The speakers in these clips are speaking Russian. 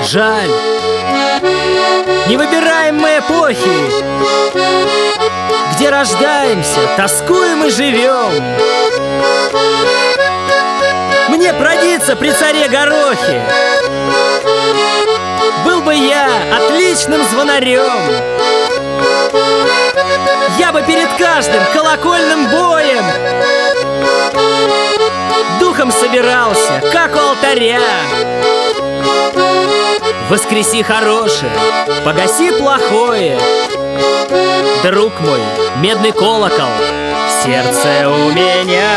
Жаль, не выбираем мы эпохи, где рождаемся, тоскуем и живем. Мне продиться при царе Горохе, был бы я отличным звонарем. Я бы перед каждым колокольным боем духом собирался, как у алтаря. Воскреси хорошее, погаси плохое. Друг мой, медный колокол в сердце у меня.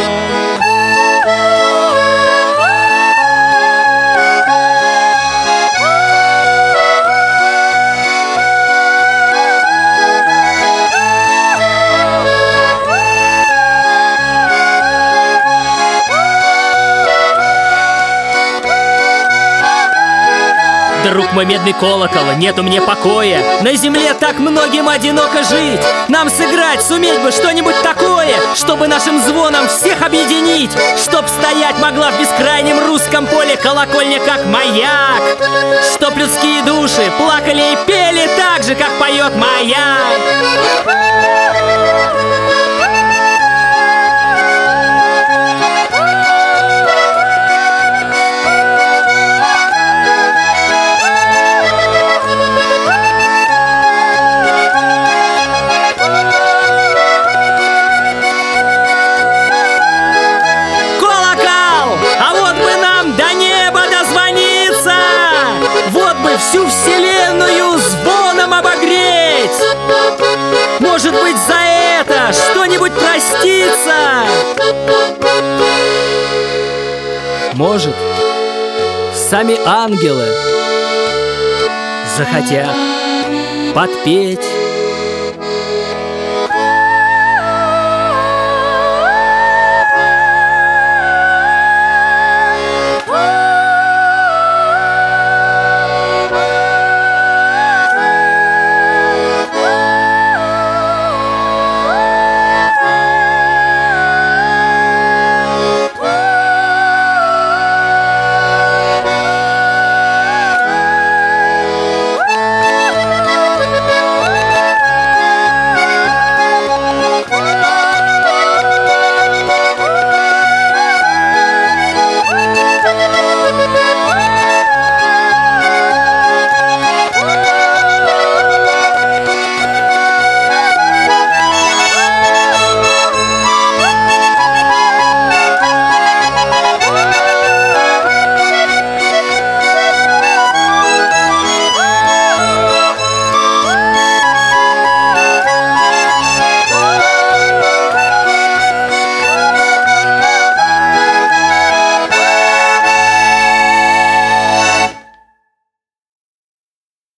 Друг мой, медный колокол, нету мне покоя. На земле так многим одиноко жить. Нам сыграть, суметь бы что-нибудь такое, чтобы нашим звоном всех объединить, чтоб стоять могла в бескрайнем русском поле колокольня, как маяк, чтоб людские души плакали и пели так же, как поет маяк. Всю вселенную звоном обогреть. Может быть, за это что-нибудь простится. Может, сами ангелы захотят подпеть